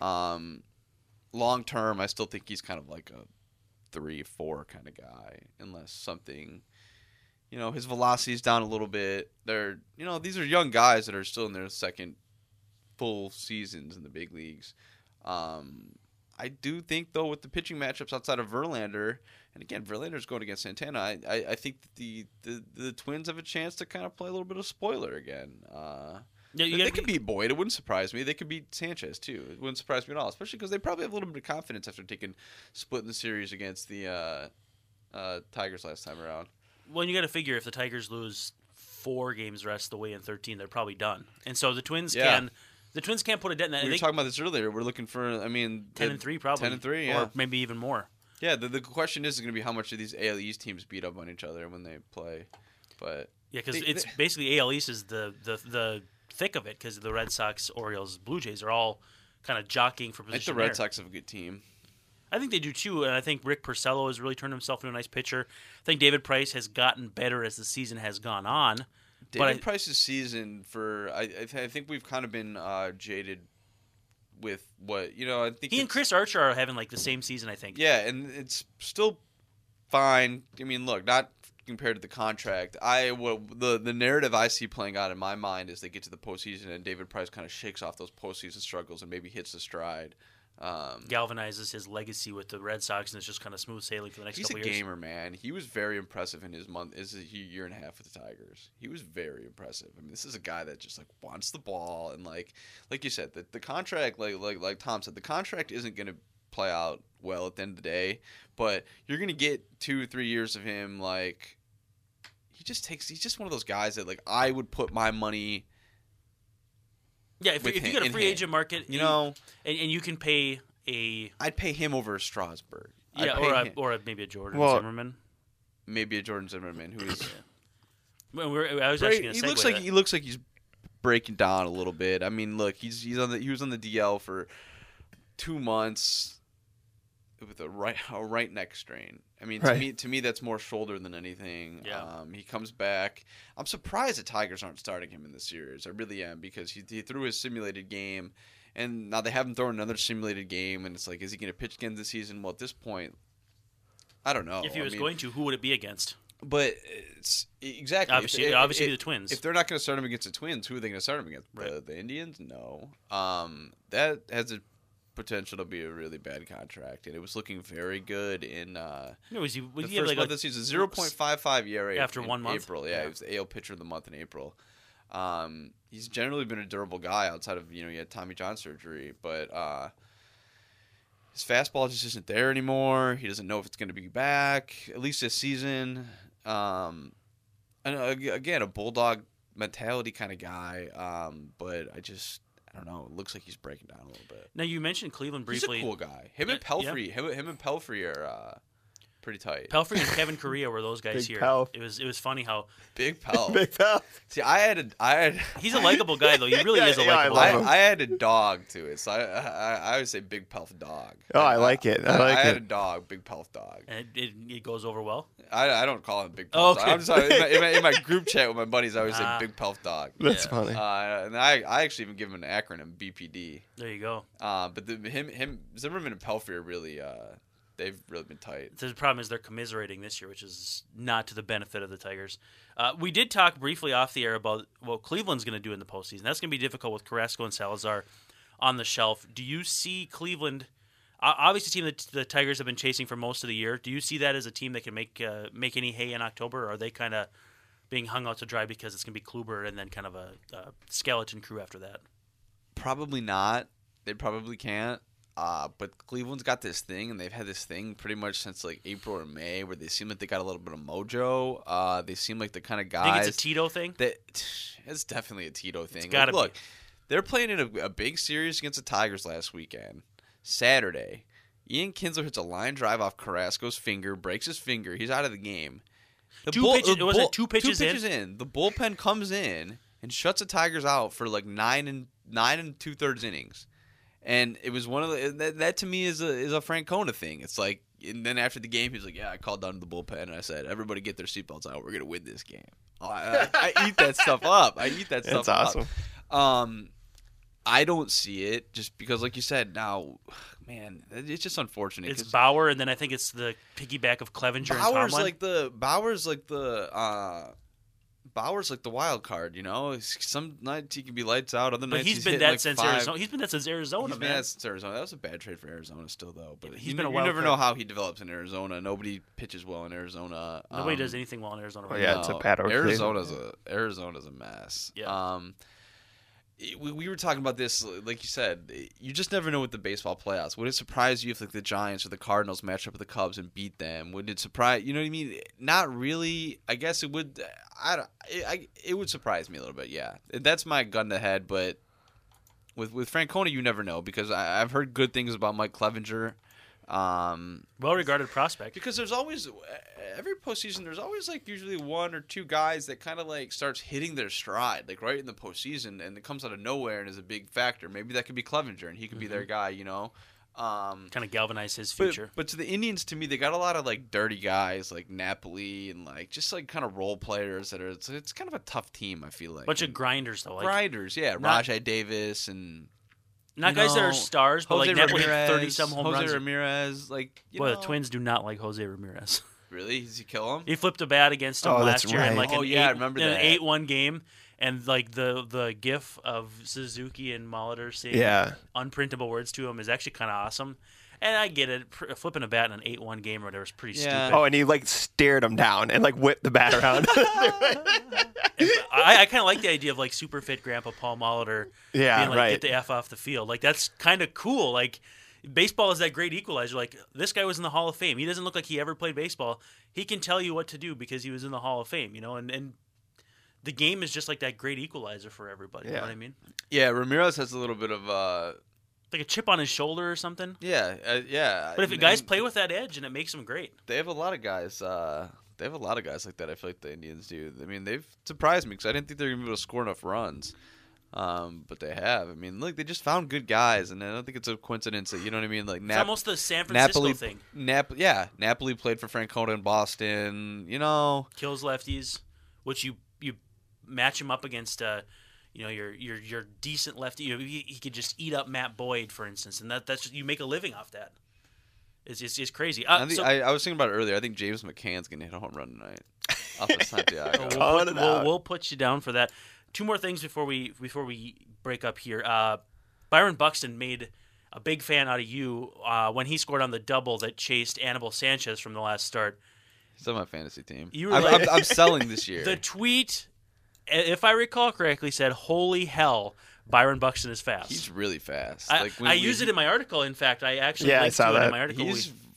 Um, long term, I still think he's kind of like a three, four kind of guy, unless something, you know, his velocity's down a little bit. They're, you know, these are young guys that are still in their second full seasons in the big leagues. Um, I do think, though, with the pitching matchups outside of Verlander, and again, Verlander's going against Santana, I, I, I think that the, the, the Twins have a chance to kind of play a little bit of spoiler again. Uh, Yeah, you they, they gotta could be- beat Boyd. It wouldn't surprise me. They could beat Sanchez, too. It wouldn't surprise me at all, especially because they probably have a little bit of confidence after taking splitting the series against the uh, uh, Tigers last time around. Well, you got to figure if the Tigers lose four games the rest of the way in thirteen, they're probably done. And so the Twins Yeah. can the Twins can't put a dent in that. We were They- talking about this earlier. We're looking for, I mean... ten the- and three probably. ten and three, yeah. Or maybe even more. Yeah, the, the question is going to be how much of these A L East teams beat up on each other when they play. But Yeah, because They- it's they- basically A L East is the, the, the thick of it, because the Red Sox, Orioles, Blue Jays are all kind of jockeying for I think position the Red there. Sox have a good team. I think they do too, and I think Rick Porcello has really turned himself into a nice pitcher. I think David Price has gotten better as the season has gone on. David but I, Price's season for I, I, th- I think we've kind of been uh, jaded with what you know. I think he and it's- Chris Archer are having like the same season, I think. Yeah, and it's still fine. I mean, look, not compared to the contract. I well, the the narrative I see playing out in my mind is they get to the postseason and David Price kind of shakes off those postseason struggles and maybe hits the stride. Um, Galvanizes his legacy with the Red Sox, and it's just kind of smooth sailing for the next He's a couple years. gamer, man. He was very impressive in his month, his year and a half with the Tigers. He was very impressive. I mean, this is a guy that just like wants the ball and like, like you said, the the contract, like like like Tom said, the contract isn't going to play out well at the end of the day, but you're going to get two or three years of him. Like, he just takes. He's just one of those guys that like I would put my money. Yeah, if, with if you him- got a in free hand. agent market, You know, and, and you can pay a I'd pay him over Strasburg. I'd yeah, pay or a, him- or a, maybe a Jordan Well- Zimmerman. maybe a Jordan Zimmerman who is. Well, we're, I was Right, actually going he to looks segue like that. he looks like he's breaking down a little bit. I mean, look, he's he's on the he was on the D L for two months with a right a right neck strain. I mean, to Right. me to me that's more shoulder than anything. Yeah. Um, he comes back. I'm surprised the Tigers aren't starting him in the series. I really am because he, he threw his simulated game, and now they haven't thrown another simulated game, and it's like, is he going to pitch again this season? Well, at this point, I don't know. If he I was mean, going to, who would it be against? but it's exactly Obviously, If- if- obviously if- the Twins. If they're not going to start him against the Twins, who are they going to start him against? The, Right. the Indians? No. Um, that has a potential to be a really bad contract, and it was looking very good in uh, You know, was he, was the he have first like month a, of the season. Zero point five five E R A After in one month? April. Yeah, Yeah. he was the A L pitcher of the month in April. Um, he's generally been a durable guy outside of you know he had Tommy John surgery, but uh, his fastball just isn't there anymore. He doesn't know if it's going to be back at least this season. Um, and uh, again, a bulldog mentality kind of guy. Um, but I just I don't know. It looks like he's breaking down a little bit. Now you mentioned Cleveland briefly. He's a cool guy. Him and Yeah, Pelfrey. Him, him and Pelfrey are. Uh, pretty tight. Pelfrey and Kevin Correa were those guys Big here. Pelf. It was it was funny how Big Pelf. Big Pelf. See, I had a, I had, he's a likable guy though. He really Yeah, is a yeah, I likable love guy. him. I, I had a dog to it, so I, I I always say Big Pelf dog. Oh, I like it. I like I had it. a dog, Big Pelf dog. And it, it, it goes over well. I, I don't call him Big Pelf. Oh, dog. okay. I'm just in my, in, my, in my group chat with my buddies. I always say Ah. Big Pelf dog. That's Yeah. funny. Uh, and I, I actually even give him an acronym, B P D. There you go. Uh, but the, him, him, Zimmerman and Pelfrey are really, uh, they've really been tight. The problem is they're commiserating this year, which is not to the benefit of the Tigers. Uh, we did talk briefly off the air about what Cleveland's going to do in the postseason. That's going to be difficult with Carrasco and Salazar on the shelf. Do you see Cleveland, uh, obviously a team that the Tigers have been chasing for most of the year, do you see that as a team that can make uh, make any hay in October, or are they kind of being hung out to dry because it's going to be Kluber and then kind of a, a skeleton crew after that? Probably not. They probably can't. Uh, but Cleveland's got this thing, and they've had this thing pretty much since like April or May, where they seem like they got a little bit of mojo. Uh, they seem like the kind of I think guys it's a Tito thing. that it's definitely a Tito thing. It's gotta Like, look, be. they're playing in a, a big series against the Tigers last weekend. Saturday, Ian Kinsler hits a line drive off Carrasco's finger, breaks his finger. He's out of the game. The Two bull- pitches- the was it bull- two pitches in? pitches in. The bullpen comes in and shuts the Tigers out for like nine and nine and two thirds innings. And it was one of the that, that to me is a is a Francona thing. It's like, and then after the game, he's like, "Yeah, I called down to the bullpen and I said, everybody get their seatbelts out. We're gonna win this game." Oh, I, I, I eat that stuff up. I eat that stuff That's up. awesome. Um, I don't see it just because, like you said, now, man, it's just unfortunate. It's 'cause Bauer, and then I think it's the piggyback of Clevenger and Bauer's Tomlin. like the Bauer's like the uh, Bauer's like the wild card. You know, some nights he can be lights out. Other but nights he's he's been hitting that like since five. Arizona. He's been that since Arizona, He's been man. that since Arizona. That was a bad trade for Arizona, still though. But Yeah, he's you, been a you wild never card. know how he develops in Arizona. Nobody pitches well in Arizona. Nobody Um, does anything well in Arizona. Oh, Right yeah, now. it's a bad rotation. Arizona's a Arizona's a mess. Yeah. Um, it- we, we were talking about this, like you said. You just never know with the baseball playoffs. Would it surprise you if like the Giants or the Cardinals match up with the Cubs and beat them? Would it surprise you know what I mean? Not really. I guess it would. I, don't- it, I it would surprise me a little bit. Yeah, that's my gun to head. But with with Francona, you never know because I, I've heard good things about Mike Clevenger. Um, Well-regarded prospect. because there's always every postseason there's always like usually one or two guys that kind of like starts hitting their stride like right in the postseason and it comes out of nowhere and is a big factor. Maybe that could be Clevenger and he could be their guy, you know. Um, Kind of galvanize his but, future. but to the Indians, to me, they got a lot of like dirty guys like Napoli and like just like kind of role players that are. It's, it's kind of a tough team. I feel like Bunch of And grinders, though. Like, grinders, yeah. not- Rajai Davis and not you guys that know, are stars, but Jose like Napoli Ramirez, thirty-some home Jose runs. Ramirez, like you Boy, know, the Twins do not like Jose Ramirez. Really? Does he kill him? He flipped a bat against him Oh, last that's year in right. like Oh, an yeah, I eight, remember in an that. eight one game, and like the the gif of Suzuki and Molitor saying Yeah. unprintable words to him is actually kind of awesome. And I get it, pr- flipping a bat in an eight one game or whatever is pretty Yeah. stupid. Oh, and he like stared him down and like whipped the bat around. And I, I kind of like the idea of like super fit Grandpa Paul Molitor Yeah, being like, right. get the F off the field. Like that's kind of cool. Like baseball is that great equalizer. Like this guy was in the Hall of Fame. He doesn't look like he ever played baseball. He can tell you what to do because he was in the Hall of Fame. You know, and and the game is just like that great equalizer for everybody. You know Yeah. what I mean? Yeah, Ramirez has a little bit of uh, Like a chip on his shoulder or something. yeah, uh, yeah. But if and- guys and play with that edge, and it makes them great. they have a lot of guys. Uh, they have a lot of guys like that. I feel like the Indians do. I mean, they've surprised me because I didn't think they were gonna be able to score enough runs. Um, but they have. I mean, look, they just found good guys, and I don't think it's a coincidence that you know what I mean. Like It's Nap- almost the San Francisco Napoli, thing. Nap- yeah, Napoli played for Francona in Boston. You know, Kills lefties, which you you match him up against. Uh, you know, your your your decent lefty. You know, he, he could just eat up Matt Boyd, for instance, and that that's just, you make a living off that. It's it's, it's crazy. Uh, I, think, so, I, I was thinking about it earlier. I think James McCann's gonna hit a home run tonight off of Santiago. we'll, Calling put, it we'll, out. we'll put you down for that. Two more things before we before we break up here. Uh, Byron Buxton made a big fan out of you uh, when he scored on the double that chased Anibal Sanchez from the last start. He's on my fantasy team. You were I'm, like- I'm, I'm selling this year. The tweet, if I recall correctly, said, "Holy hell, Byron Buxton is fast." He's really fast. I, Like when I we- used it in my article. In fact, I actually Yeah, I linked saw to it in that. my article. He's We-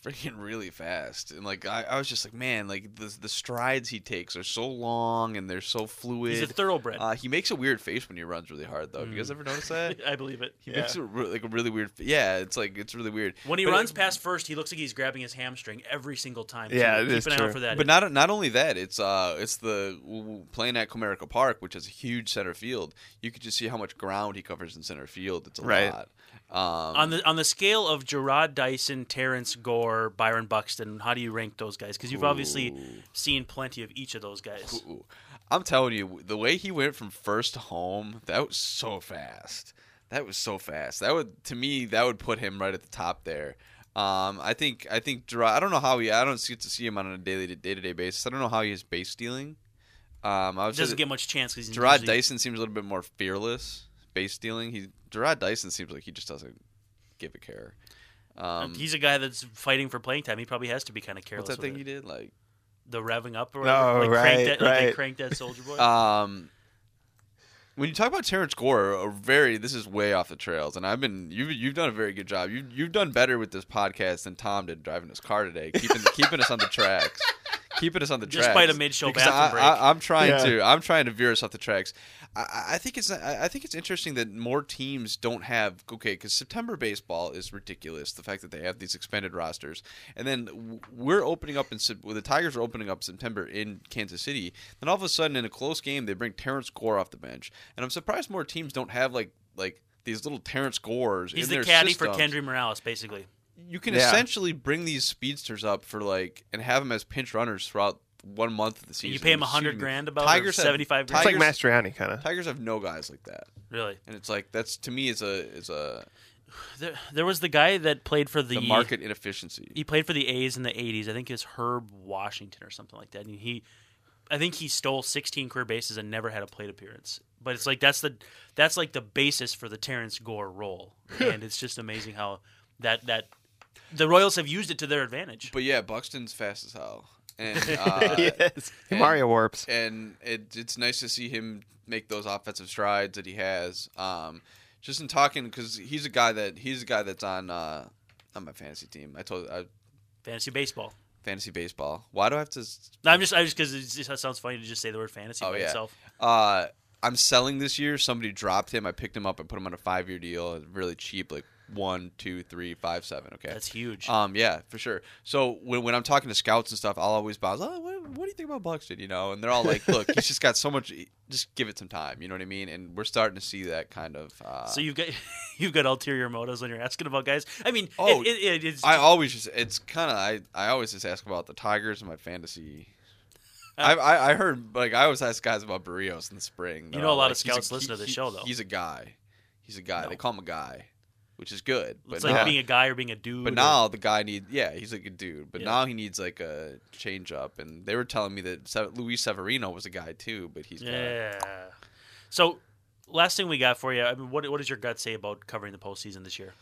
freaking really fast, and like I, I was just like, man, like the the strides he takes are so long and they're so fluid. He's a thoroughbred. Uh, he makes a weird face when he runs really hard, though. Have you guys ever noticed that? I believe it. He Yeah. makes a re- like a really weird. Yeah, it's like it's really weird. When he But- runs past first, he looks like he's grabbing his hamstring every single time. too. Yeah, it Keep is an eye true. out for that. But not not only that, it's uh it's the w- w- playing at Comerica Park, which is a huge center field. You could just see how much ground he covers in center field. It's a Right. lot. Um, on the on the scale of Gerard Dyson, Terrence Gore, Byron Buxton, how do you rank those guys? Because you've obviously Ooh. seen plenty of each of those guys. Ooh. I'm telling you, the way he went from first to home, that was so fast. That was so fast. That would, to me, that would put him right at the top there. Um, I think, I think Gerard. I don't know how he. I don't get to see him on a daily, day to day basis. I don't know how he is base stealing. Um, I was Doesn't just, get much chance because Gerard Dyson seems a little bit more fearless base stealing. He Gerard Dyson seems like he just doesn't give a care. Um, He's a guy that's fighting for playing time. He probably has to be kind of careless. what's that with thing it. he did? Like, The revving up or whatever. Oh, like right, crank that, like they right. cranked that Soldier Boy. um, when you talk about Terrence Gore, a very this is way off the trails, and I've been you've you've done a very good job. You you've done better with this podcast than Tom did driving his car today, keeping keeping us on the tracks, keeping us on the tracks. Despite a mid-show Because bathroom I, break. I, I'm trying Yeah. to I'm trying to veer us off the tracks. I, I think it's I I think it's interesting that more teams don't have okay because September baseball is ridiculous. The fact that they have these expanded rosters, and then w- we're opening up in Sep- well, the Tigers are opening up September in Kansas City. Then all of a sudden in a close game they bring Terrence Gore off the bench, and I'm surprised more teams don't have like like these little Terrence Gores. He's in the their caddy systems. for Kendry Morales, basically. You can Yeah. essentially bring these speedsters up for like and have them as pinch runners throughout one month of the season. You pay him a Excuse hundred me. grand about Tigers or have- seventy-five grand. It's like Tigers- Mastriani, kind of. Tigers have no guys like that, Really? and it's like that's to me is a is a There, there was the guy that played for the, the market inefficiency. He played for the A's in the eighties. I think it's Herb Washington or something like that. And he, I think he stole sixteen career bases and never had a plate appearance. But it's like that's the that's like the basis for the Terrence Gore role, and it's just amazing how that that the Royals have used it to their advantage. But yeah, Buxton's fast as hell, and uh, yes. and- Mario warps. and it, it's nice to see him make those offensive strides that he has. Um, just in talking because he's a guy that he's a guy that's on uh, on my fantasy team. I told I, Fantasy baseball. fantasy baseball. Why do I have to? s- No, I'm just I just because it just sounds funny to just say the word fantasy Oh, by yeah. itself. Uh, I'm selling this year. Somebody dropped him. I picked him up. I put him on a five year deal, really cheap, like one, two, three, five, seven. Okay, That's huge. Um, yeah, for sure. So when when I'm talking to scouts and stuff, I'll always bounce. Oh, what, what do you think about Buxton? You know, and they're all like, "Look, he's just got so much. Just give it some time." You know what I mean? And we're starting to see that kind of. Uh, so you've got you've got ulterior motives when you're asking about guys. I mean, Oh, it, it, it, it's I always just it's kind of I, I always just ask about the Tigers and my fantasy. I, I I heard like I always ask guys about Barrios in the spring. You They're know a all lot like, of he's scouts listen to this he- show, though. He's a guy. He's a guy. No. They call him a guy, which is good. But it's now, like being a guy or being a dude. but or- now the guy needs yeah he's like a dude. But Yeah. now he needs like a change up. And they were telling me that Se- Luis Severino was a guy too, but he's got, yeah. So last thing we got for you. I mean, what what does your gut say about covering the postseason this year?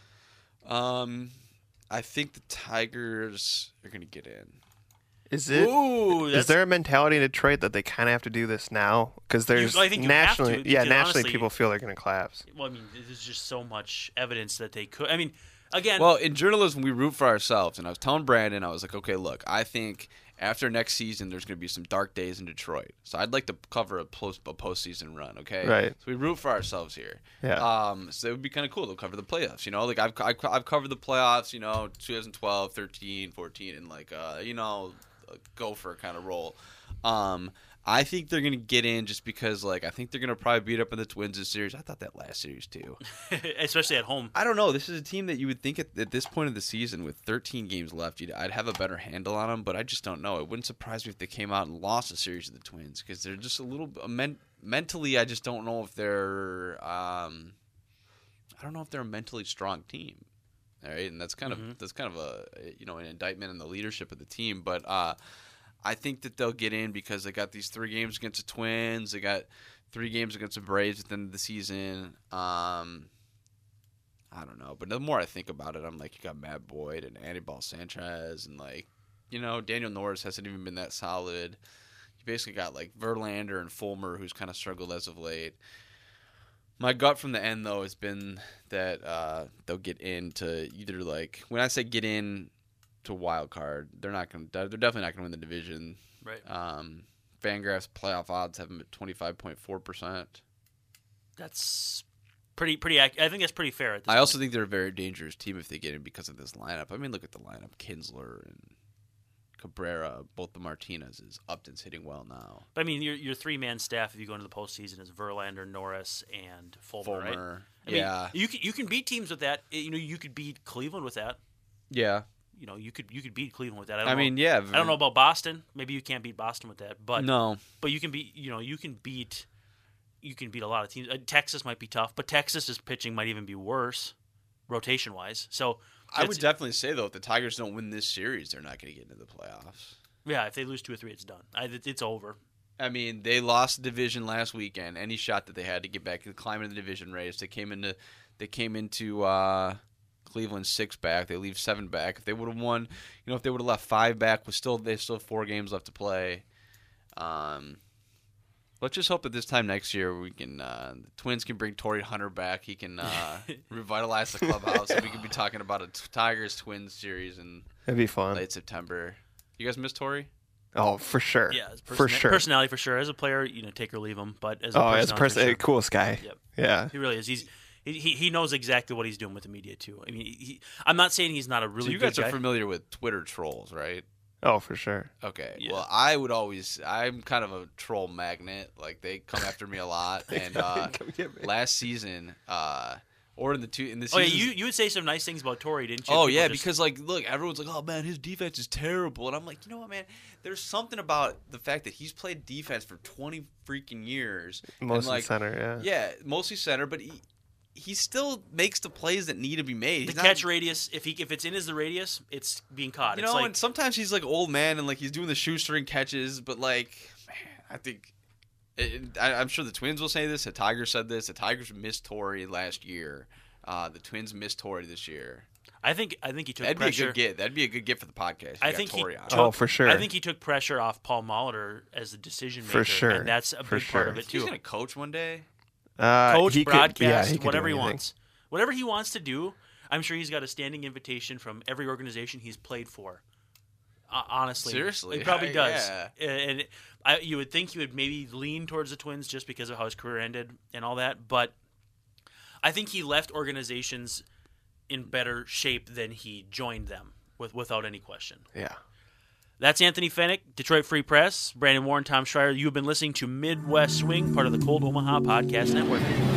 um I think the Tigers are gonna get in. Is it? Ooh, Is that's, there a mentality in Detroit that they kind of have to do this now? Because there's I think you have to, nationally, because yeah, nationally, honestly- people feel they're going to collapse. well, I mean, there's just so much evidence that they could. I mean, again, Well, in journalism, we root for ourselves. And I was telling Brandon, I was like, okay, look, I think after next season, there's going to be some dark days in Detroit. So I'd like to cover a, post, a postseason run, okay? Right. So we root for ourselves here. Yeah. Um. So it would be kind of cool to cover the playoffs, you know? Like, I've, I've, I've covered the playoffs, you know, twenty twelve, thirteen, fourteen, and, like, uh, you know, a gopher kind of role. Um. I think they're going to get in just because, like, I think they're going to probably beat up on the Twins this series. I thought that last series, too. especially at home. I don't know. This is a team that you would think at, at this point of the season, with thirteen games left, you'd, I'd have a better handle on them. But I just don't know. It wouldn't surprise me if they came out and lost a series to the Twins because they're just a little men- mentally. I just don't know if they're. Um, I don't know if they're a mentally strong team. All right, and that's kind Mhm. of that's kind of a you know an indictment in the leadership of the team. But uh, I think that they'll get in because they got these three games against the Twins. They got three games against the Braves at the end of the season. Um, I don't know. But the more I think about it, I'm like, you got Matt Boyd and Anibal Sanchez. And, like, you know, Daniel Norris hasn't even been that solid. You basically got, like, Verlander and Fulmer, who's kind of struggled as of late. My gut from the end, though, has been that uh, they'll get into either, like, when I say get in, to wild card. They're not going. They're definitely not going to win the division. Right. Um, Fangraphs playoff odds have them at twenty-five point four percent. That's pretty pretty. Ac- I think that's pretty fair. At this I also point. think they're a very dangerous team if they get in because of this lineup. I mean, look at the lineup: Kinsler and Cabrera, both the Martinez's. Upton's hitting well now. But I mean, your your three man staff if you go into the postseason is Verlander, Norris, and Fulmer. Fulmer, Right? I yeah, mean, you can you can beat teams with that. You know, you could beat Cleveland with that. yeah. You know, you could you could beat Cleveland with that. I, don't I know, mean, yeah. I don't know about Boston. Maybe you can't beat Boston with that, but No, but you can beat. You know, you can beat. You can beat a lot of teams. Uh, Texas might be tough, but Texas's pitching might even be worse, rotation wise. So I it's- would definitely say though, if the Tigers don't win this series, they're not going to get into the playoffs. yeah, if they lose two or three, it's done. I, it's over. I mean, they lost the division last weekend. Any shot that they had to get back to climb into the division race, they came into they came into uh, Cleveland six back. They leave seven back. If they would have won, you know, if they would have left five back, with still they still have four games left to play. Um, let's just hope that this time next year we can uh, the Twins can bring Torrey Hunter back. He can uh, revitalize the clubhouse, and we can be talking about a t- Tigers Twins series in It'd be fun. late September. You guys miss Torrey? Oh, for sure. Yeah, his for persona- sure. Personality for sure. As a player, you know, take or leave him. But as a Oh, personality, as a person, for sure. coolest guy. Yep. Yeah. He really is. He's he, he knows exactly what he's doing with the media too. I mean, he, I'm not saying he's not a really So you good guys are guy. familiar with Twitter trolls, right? Oh, for sure. Okay. Yeah. Well, I would always. I'm kind of a troll magnet. Like they come after me a lot. And uh, Come get me. last season, uh, or in the two in the Oh yeah, season. you you would say some nice things about Torrey, didn't you? Oh People yeah, just- because like, look, everyone's like, "Oh man, his defense is terrible," and I'm like, you know what, man? There's something about the fact that he's played defense for twenty freaking years, Mostly and like, center, yeah. yeah, mostly center, but he he still makes the plays that need to be made. the He's not- catch radius. If he if it's in his the radius, it's being caught. You it's know, like and sometimes he's like old man and like he's doing the shoestring catches, but like, man, I think it, I, I'm sure the Twins will say this. The Tigers said this. The Tigers missed Torrey last year. Uh, the Twins missed Torrey this year. I think I think he took That'd pressure. be a good get. That'd be a good get for the podcast. I You got think he Torrey on. took, Oh, for sure. I think he took pressure off Paul Molitor as the decision maker. For sure. and that's a For big part of sure. it He's too. gonna coach one day. Uh, Coach, he could- broadcast, yeah, he could do whatever he anything. wants. Whatever he wants to do, I'm sure he's got a standing invitation from every organization he's played for. Uh, honestly, Seriously, he probably I- does. yeah. And it, I, you would think he would maybe lean towards the Twins just because of how his career ended and all that. But I think he left organizations in better shape than he joined them, with without any question. Yeah. That's Anthony Fennick, Detroit Free Press, Brandon Warren, Tom Schreier. You have been listening to Midwest Swing, part of the Cold Omaha Podcast Network.